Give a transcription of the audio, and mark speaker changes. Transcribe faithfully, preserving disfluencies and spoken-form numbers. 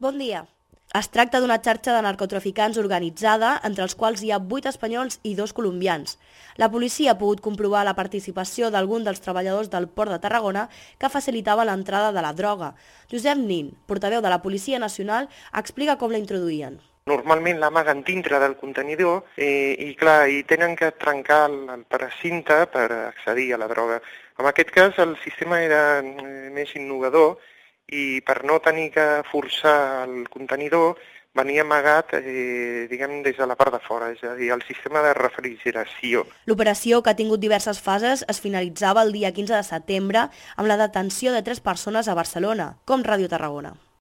Speaker 1: Bon dia. Es tracta d'una xarxa de narcotraficants organitzada, entre els quals hi ha vuit espanyols i dos colombians. La policia ha pogut comprovar la participació d'algun dels treballadors del Port de Tarragona que facilitava l'entrada de la droga. Josep Nin, portaveu de la Policia Nacional, explica com la introduïen.
Speaker 2: Normalment l'amaguen dintre del contenidor eh, i clar, i tenen que trencar el, el precinte per accedir a la droga. En aquest cas el sistema era eh, més innovador i per no tenir que forçar el contenidor venia amagat eh, diguem, des de la part de fora, és a dir, el sistema de refrigeració.
Speaker 1: L'operació, que ha tingut diverses fases, es finalitzava el dia quinze de setembre amb la detenció de tres persones a Barcelona, com Ràdio Tarragona.